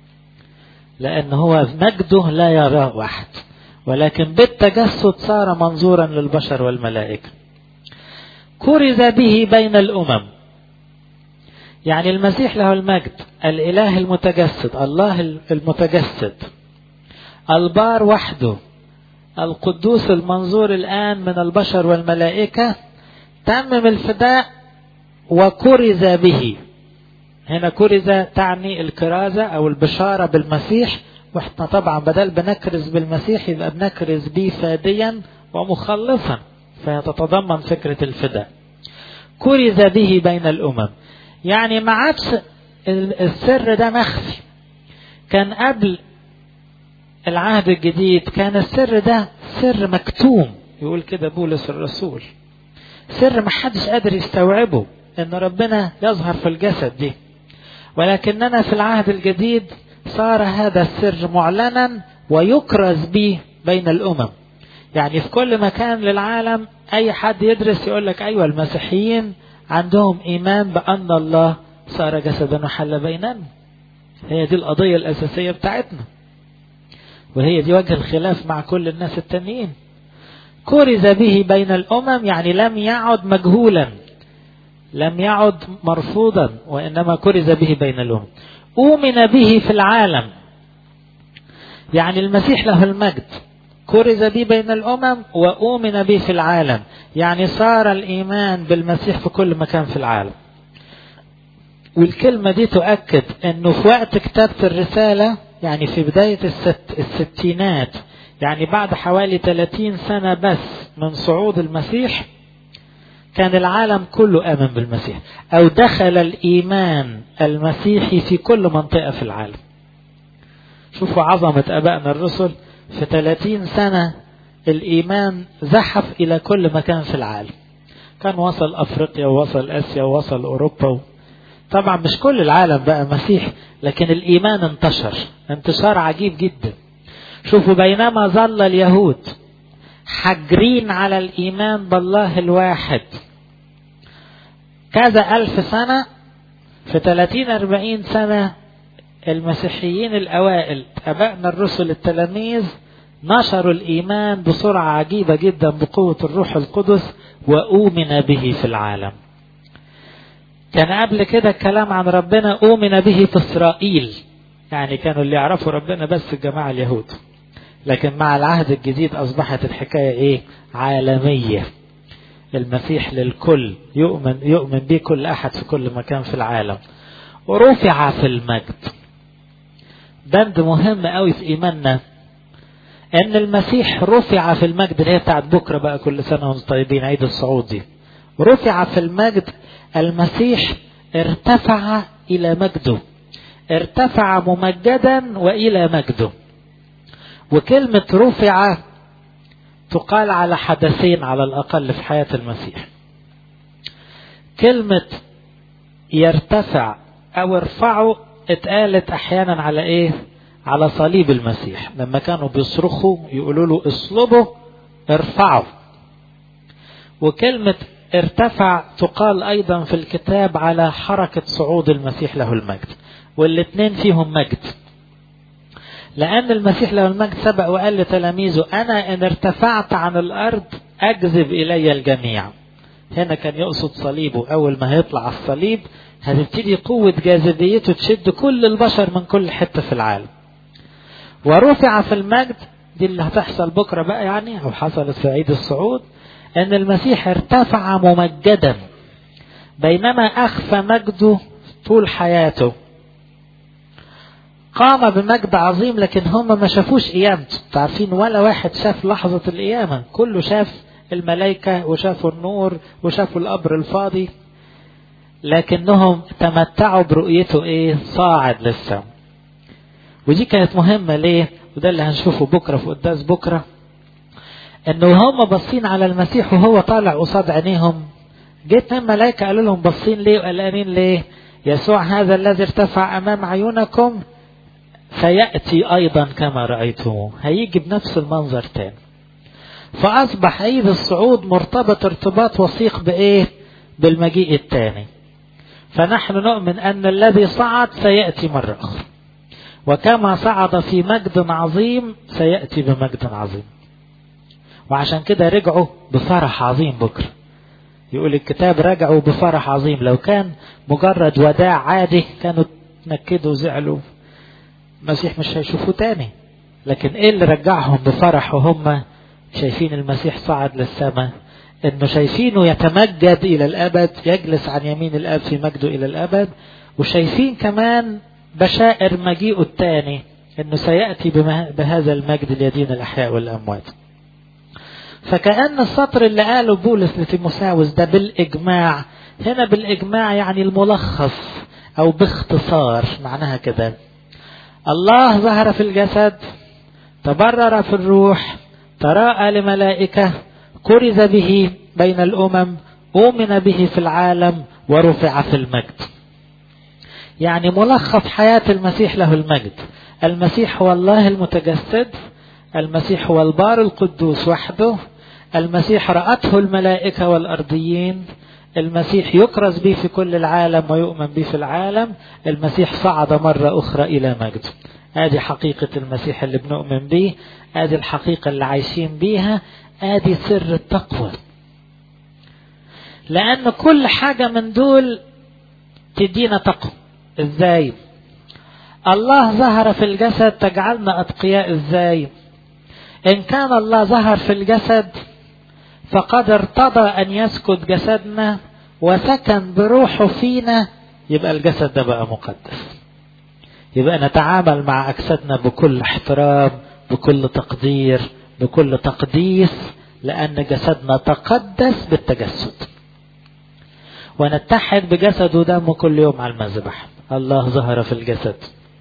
Speaker 1: لأنه هو مجده لا يراه واحد، ولكن بالتجسد صار منظورا للبشر والملائكة. كرز به بين الأمم، يعني المسيح له المجد الإله المتجسد، الله المتجسد، البار وحده، القدوس المنظور الآن من البشر والملائكة، تمم الفداء وكرز به. هنا كرز تعني الكرازة أو البشارة بالمسيح، واحنا طبعا بدل بنكرز بالمسيح يبقى بنكرز به فاديا ومخلصا، فيتضمن فكرة الفداء. كرز به بين الأمم، يعني ما عادش السر ده مخفي. كان قبل العهد الجديد كان السر ده سر مكتوم، يقول كده بولس الرسول، سر ما حدش قادر يستوعبه ان ربنا يظهر في الجسد دي. ولكننا في العهد الجديد صار هذا السر معلنا ويكرز به بين الأمم. يعني في كل مكان للعالم أي حد يدرس يقول لك أيوة المسيحيين عندهم إيمان بأن الله صار جسدا وحل بيننا. هي دي القضية الأساسية بتاعتنا، وهي دي وجه الخلاف مع كل الناس التانيين. كرز به بين الأمم يعني لم يعد مجهولا، لم يعد مرفوضا، وإنما كرز به بين الأمم. أؤمن به في العالم، يعني المسيح له المجد كرز به بين الأمم وأؤمن به في العالم، يعني صار الإيمان بالمسيح في كل مكان في العالم. والكلمة دي تؤكد أنه في وقت كتابة الرسالة، يعني في بداية الستينات، يعني بعد حوالي 30 سنة بس من صعود المسيح، كان العالم كله آمن بالمسيح، أو دخل الإيمان المسيحي في كل منطقة في العالم. شوفوا عظمة أبائنا الرسل، في 30 سنة الإيمان زحف إلى كل مكان في العالم. كان وصل أفريقيا ووصل آسيا ووصل أوروبا. طبعا مش كل العالم بقى مسيح، لكن الإيمان انتشر انتشار عجيب جدا. شوفوا بينما ظل اليهود حجرين على الإيمان بالله الواحد كذا 1000 سنة، في 30-40 سنة المسيحيين الأوائل أبائنا الرسل التلاميذ نشروا الإيمان بسرعة عجيبة جدا بقوة الروح القدس، وأؤمن به في العالم. كان قبل كده الكلام عن ربنا أؤمن به في إسرائيل، يعني كانوا اللي يعرفوا ربنا بس الجماعة اليهود، لكن مع العهد الجديد أصبحت الحكاية إيه؟ عالمية. المسيح للكل، يؤمن به كل أحد في كل مكان في العالم. ورفع في المجد، بند مهم قوي في إيماننا، ان المسيح رفع في المجد، اللي هي بتاعت بكرة بقى، كل سنة وانتم طيبين، عيد الصعود دي. رفع في المجد، المسيح ارتفع إلى مجده، ارتفع ممجدا وإلى مجده. وكلمة رفع تقال على حدثين على الأقل في حياة المسيح. كلمة يرتفع أو ارفعه اتقالت أحيانا على إيه؟ على صليب المسيح، لما كانوا بيصرخوا يقولوا له اصلبوا ارفعوا. وكلمة ارتفع تقال أيضا في الكتاب على حركة صعود المسيح له المجد، والاثنين فيهم مجد، لأن المسيح له المجد سبق وقال لتلاميذه أنا إن ارتفعت عن الأرض أجذب إلي الجميع. هنا كان يقصد صليبه، أول ما هيطلع على الصليب هتبتدي قوة جاذبيته تشد كل البشر من كل حتة في العالم. ورفع في المجد دي اللي هتحصل بكرة بقى يعني، أو حصلت في عيد الصعود، أن المسيح ارتفع ممجدا، بينما أخفى مجده طول حياته. قام بمجد عظيم، لكن هم ما شافوش قيامته. تعرفين ولا واحد شاف لحظة القيامة، كله شاف الملائكة وشافوا النور وشافوا القبر الفاضي، لكنهم تمتعوا برؤيته ايه؟ صاعد للسماء. ودي كانت مهمة ليه؟ وده اللي هنشوفه بكرة في قداس بكرة، انه هم باصين على المسيح وهو طالع قصاد عينيهم. جيت الملائكة قالوا لهم باصين ليه وقلقانين ليه؟ يسوع هذا الذي ارتفع امام عيونكم سيأتي ايضا كما رأيتموه، هيجي بنفس المنظر تاني. فاصبح عيد الصعود مرتبط ارتباط وثيق بايه؟ بالمجيء الثاني. فنحن نؤمن ان الذي صعد سيأتي مرة اخرى، وكما صعد في مجد عظيم سيأتي بمجد عظيم. وعشان كده رجعوا بفرح عظيم بكرة. يقول الكتاب رجعوا بفرح عظيم. لو كان مجرد وداع عادي كانوا تنكدوا وزعلوا، المسيح مش هيشوفوه تاني. لكن ايه اللي رجعهم بفرح وهم شايفين المسيح صعد للسماء؟ انه شايفينه يتمجد الى الابد، يجلس عن يمين الاب في مجده الى الابد، وشايفين كمان بشائر مجيئه الثاني، انه سيأتي بهذا المجد ليدين الاحياء والاموات. فكأن السطر اللي قاله بولس لتيموثاوس ده بالاجماع، هنا بالاجماع يعني الملخص او باختصار معناها كده: الله ظهر في الجسد، تبرر في الروح، تراءى لملائكة، كرز به بين الأمم، أؤمن به في العالم، ورفع في المجد. يعني ملخص حياة المسيح له المجد. المسيح هو الله المتجسد، المسيح هو البار القدوس وحده، المسيح رأته الملائكة والأرضيين، المسيح يكرز به في كل العالم ويؤمن به في العالم، المسيح صعد مرة أخرى إلى مجد. هذه حقيقة المسيح اللي بنؤمن به، هذه الحقيقة اللي عايشين بيها، هذه سر التقوى. لأن كل حاجة من دول تدينا تقوى. إزاي؟ الله ظهر في الجسد تجعلنا أتقياء. إزاي؟ إن كان الله ظهر في الجسد فقد ارتضى أن يسكت جسدنا وسكن بروحه فينا، يبقى الجسد ده بقى مقدس. يبقى نتعامل مع أجسادنا بكل احترام، بكل تقدير، بكل تقديس، لأن جسدنا تقدس بالتجسد. ونتحد بجسد ودمه كل يوم على المذبح. الله ظهر في الجسد.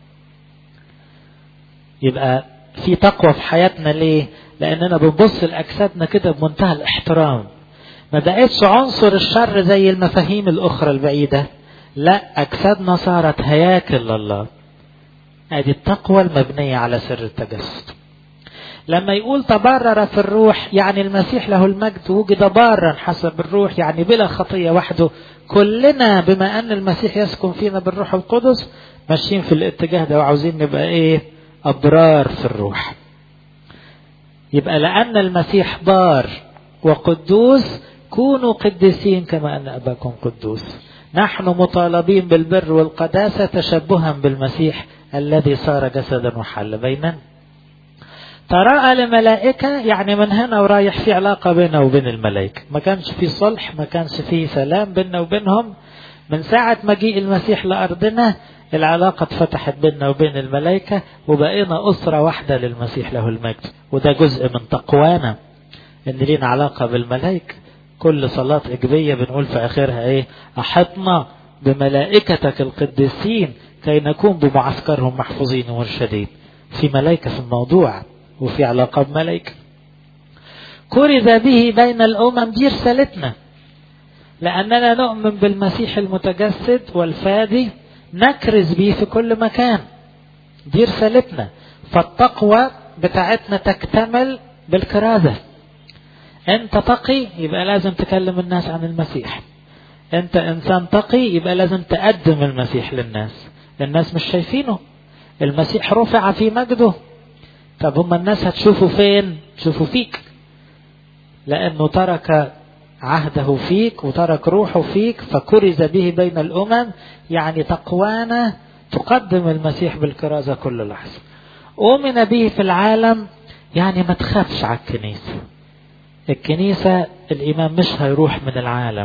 Speaker 1: يبقى في تقوى في حياتنا. ليه؟ لأننا بنبص لأجسادنا كده بمنتهى الاحترام. ما بقتش عنصر الشر زي المفاهيم الأخرى البعيدة، لا، أجسادنا صارت هياكل لله. هذه التقوى المبنية على سر التجسد. لما يقول تبرر في الروح، يعني المسيح له المجد وجد بارا حسب الروح، يعني بلا خطية وحده. كلنا بما أن المسيح يسكن فينا بالروح القدس ماشيين في الاتجاه ده، وعاوزين نبقى ايه؟ أبرار في الروح. يبقى لأن المسيح بار وقدوس، كونوا قديسين كما أن أباكم قدوس. نحن مطالبين بالبر والقداسة تشبها بالمسيح الذي صار جسدا وحل بيننا. تراءى لملائكة، يعني من هنا ورايح في علاقة بيننا وبين الملائكة. ما كانش في صلح، ما كانش في سلام بيننا وبينهم. من ساعة مجيء المسيح لأرضنا العلاقة اتفتحت بيننا وبين الملائكة وبقينا أسرة واحدة للمسيح له المجد. وده جزء من تقوانا إن لينا علاقة بالملائكة. كل صلاة إجبية بنقول في آخرها إيه؟ أحطنا بملائكتك القديسين كي نكون بمعسكرهم محفوظين ومرشدين. في ملائكة في الموضوع وفي علاقة بملائكة. كرز به بين الأمم، دي رسالتنا، لأننا نؤمن بالمسيح المتجسد والفادي نكرز به في كل مكان. دي رسالتنا. فالتقوى بتاعتنا تكتمل بالكرازة. انت تقي يبقى لازم تكلم الناس عن المسيح. انت انسان تقي يبقى لازم تقدم المسيح للناس. الناس مش شايفينه، المسيح رفع في مجده. طب هم الناس هتشوفوا فين؟ تشوفوا فيك، لأنه ترك عهده فيك وترك روحه فيك. فكرز به بين الأمم يعني تقوانا تقدم المسيح بالكرازة كل لحظة. أؤمن به في العالم يعني ما تخافش على الكنيسة. الكنيسة الإيمان مش هيروح من العالم،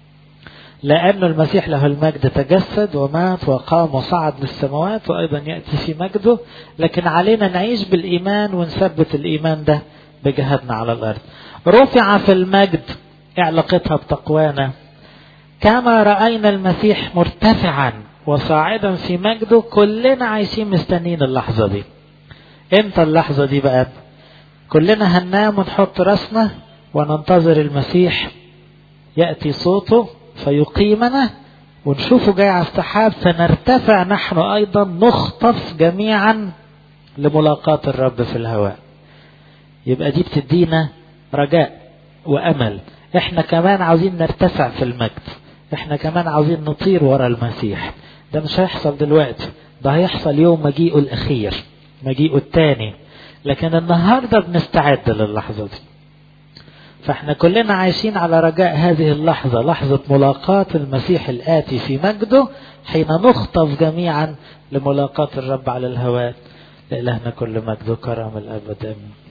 Speaker 1: لأن المسيح له المجد تجسد ومات وقام وصعد للسماوات وأيضا يأتي في مجده. لكن علينا نعيش بالإيمان ونثبت الإيمان ده بجهادنا على الأرض. رفع في المجد، علاقتها بتقوانا. كما رأينا المسيح مرتفعا وصاعدا في مجده، كلنا عايشين مستنين اللحظة دي. امتى اللحظة دي بقى؟ كلنا هننام ونحط راسنا وننتظر المسيح يأتي صوته فيقيمنا ونشوفه جاي على السحاب، فنرتفع نحن أيضا نخطف جميعا لملاقاة الرب في الهواء. يبقى دي بتدينا رجاء وأمل. احنا كمان عاوزين نرتفع في المجد، احنا كمان عاوزين نطير ورا المسيح. ده مش هيحصل دلوقتي، ده هيحصل يوم مجيئه الأخير، مجيئه الثاني. لكن النهاردة بنستعد للحظة دي. فاحنا كلنا عايشين على رجاء هذه اللحظة، لحظة ملاقاة المسيح الآتي في مجده، حين نخطف جميعا لملاقاة الرب على الهواء. لإلهنا كل مجد وكرم الأبد. آمين.